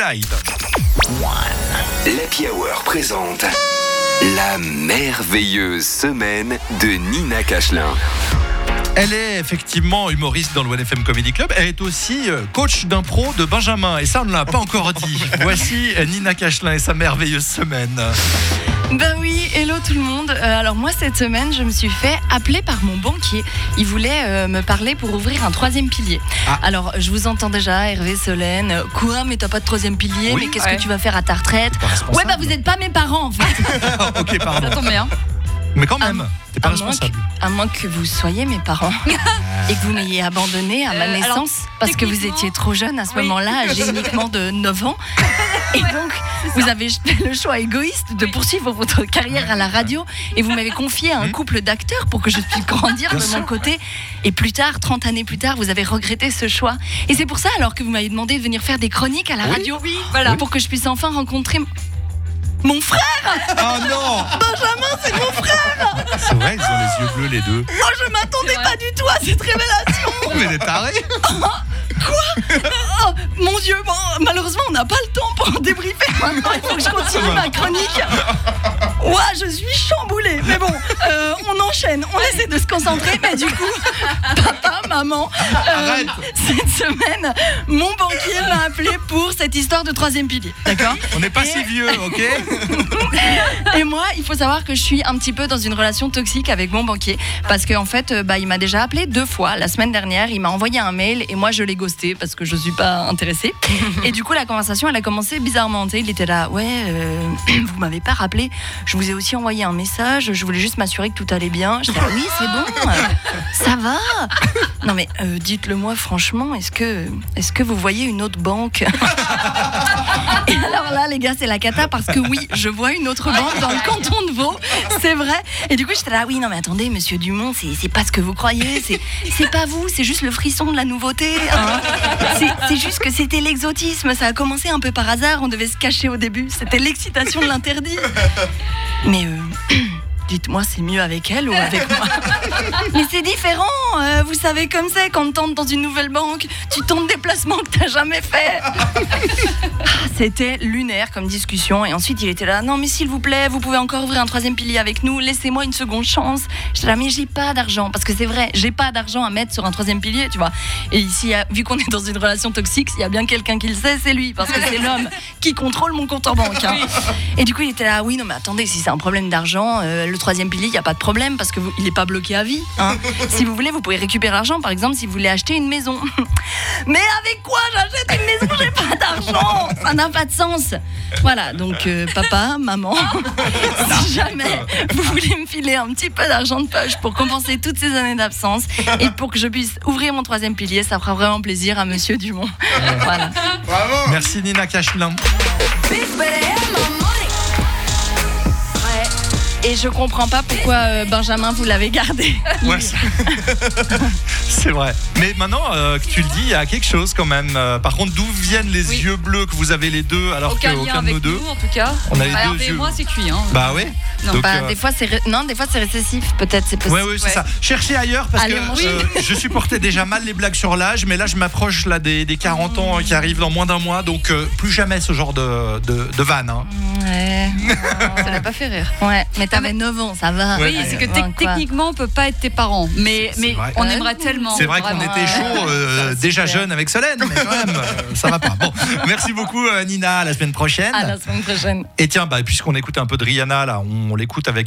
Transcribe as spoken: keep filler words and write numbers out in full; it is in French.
Light. L'Happy Hour présente la merveilleuse semaine de Nina Cachelin. Elle est effectivement humoriste dans le One F M Comedy Club. Elle est aussi coach d'impro de Benjamin. Et ça, on ne l'a pas encore dit. Voici Nina Cachelin et sa merveilleuse semaine. Ben oui, hello tout le monde. Euh, alors moi cette semaine je me suis fait appeler par mon banquier. Il voulait euh, me parler pour ouvrir un troisième pilier. Ah. Alors je vous entends déjà, Hervé, Solène. Quoi, mais t'as pas de troisième pilier? Oui, mais qu'est-ce ouais. que tu vas faire à ta retraite? Ouais bah vous êtes pas mes parents en fait. Ok, pardon. Ça tombe bien. Mais quand même, à, t'es pas à responsable. Moins que, à moins que vous soyez mes parents et que vous m'ayez abandonné à ma euh, naissance alors, parce que vous étiez trop jeune à ce oui. moment-là, âgé uniquement de neuf ans. Et donc, vous avez fait le choix égoïste de poursuivre votre carrière à la radio et vous m'avez confié à un couple d'acteurs pour que je puisse grandir de mon côté. Et plus tard, trente années plus tard, vous avez regretté ce choix. Et c'est pour ça alors que vous m'avez demandé de venir faire des chroniques à la oui. radio oui. Voilà, oui. pour que je puisse enfin rencontrer... Mon frère! Oh non! Benjamin, c'est mon frère! C'est vrai, ils ont les yeux bleus les deux. Oh, je m'attendais pas du tout à cette révélation! Mais des tarés! Oh, quoi? Oh, mon Dieu, bon, malheureusement, on n'a pas le temps pour en débriefer maintenant. Il faut que je continue ma chronique. Ouah, je suis chamboulée. Mais bon, euh, on enchaîne. On essaie de se concentrer. Mais du coup, papa, maman, euh, cette semaine, mon banquier m'a appelé pour cette histoire de troisième pilier. D'accord? On n'est pas Et... si vieux, ok? Et moi, il faut savoir que je suis un petit peu dans une relation toxique avec mon banquier parce qu'en fait, bah, il m'a déjà appelé deux fois. La semaine dernière, il m'a envoyé un mail et moi, je l'ai ghosté parce que je suis pas intéressée. Et du coup, la conversation, elle a commencé bizarrement. Tu sais, il était là, ouais, euh, vous m'avez pas rappelé. Je vous ai aussi envoyé un message. Je voulais juste m'assurer que tout allait bien. Je disais, oui, c'est bon, euh, ça va. Non mais euh, dites-le moi franchement. Est-ce que, est-ce que vous voyez une autre banque? Et alors là, les gars, c'est la cata parce que oui, je vois une autre banque dans le canton de Vaud, c'est vrai. Et du coup, j'étais là, oui, non mais attendez, monsieur Dumont, c'est, c'est pas ce que vous croyez, c'est, c'est pas vous, c'est juste le frisson de la nouveauté. Hein. C'est, c'est juste que c'était l'exotisme, ça a commencé un peu par hasard, on devait se cacher au début, c'était l'excitation de l'interdit. Mais euh, dites-moi, c'est mieux avec elle ou avec moi? Mais c'est différent, euh, vous savez comme c'est, quand on tente dans une nouvelle banque, tu tentes des placements que t'as jamais fait. C'était lunaire comme discussion et ensuite il était là, non mais s'il vous plaît, vous pouvez encore ouvrir un troisième pilier avec nous, laissez-moi une seconde chance. J'étais là, mais j'ai pas d'argent, parce que c'est vrai, j'ai pas d'argent à mettre sur un troisième pilier, tu vois. Et ici, vu qu'on est dans une relation toxique, s'il y a bien quelqu'un qui le sait, c'est lui, parce que c'est l'homme qui contrôle mon compte en banque. Hein. Et du coup il était là, oui non mais attendez, si c'est un problème d'argent, euh, le troisième pilier, il n'y a pas de problème, parce que vous, il est pas bloqué à vie. Hein. Si vous voulez, vous pouvez récupérer l'argent, par exemple, si vous voulez acheter une maison. Mais avec quoi j'achète une maison? J'ai pas d'argent, ça n'a pas de sens. Voilà, donc euh, papa, maman, si jamais vous voulez me filer un petit peu d'argent de poche pour compenser toutes ces années d'absence et pour que je puisse ouvrir mon troisième pilier, ça fera vraiment plaisir à monsieur Dumont. Voilà. Bravo. Merci Nina Cachelin. Et je comprends pas pourquoi euh, Benjamin vous l'avez gardé. Ouais, c'est... c'est vrai. Mais maintenant euh, que tu le dis, il y a quelque chose quand même. Euh, par contre, d'où viennent les oui. yeux bleus que vous avez les deux alors aucun qu'aucun de nous deux? Nous, en tout cas. On a les bah, deux yeux. Moi, c'est cuit. Hein. Bah oui. Non, Donc, bah, euh... des fois c'est ré... non, des fois c'est récessif. Peut-être c'est possible. Ouais, ouais, c'est ouais. ça. Cherchez ailleurs parce Allez, que oui. euh, je supportais déjà mal les blagues sur l'âge, mais là je m'approche là des, des quarante ans qui arrivent dans moins d'un mois, donc euh, plus jamais ce genre de de, de vanne. Hein. Ouais. Ça l'a pas fait rire. Ouais. Mais t'avais neuf ans, ça va. Oui, c'est que te- techniquement on peut pas être tes parents, mais mais on ouais. aimerait tellement. C'est vrai vraiment. Qu'on était chaud euh, déjà jeune avec Solène, mais quand même euh, ça va pas. Bon, merci beaucoup euh, Nina, à la semaine prochaine. À la semaine prochaine. Et tiens, bah puisqu'on écoute un peu de Rihanna là, on, on l'écoute avec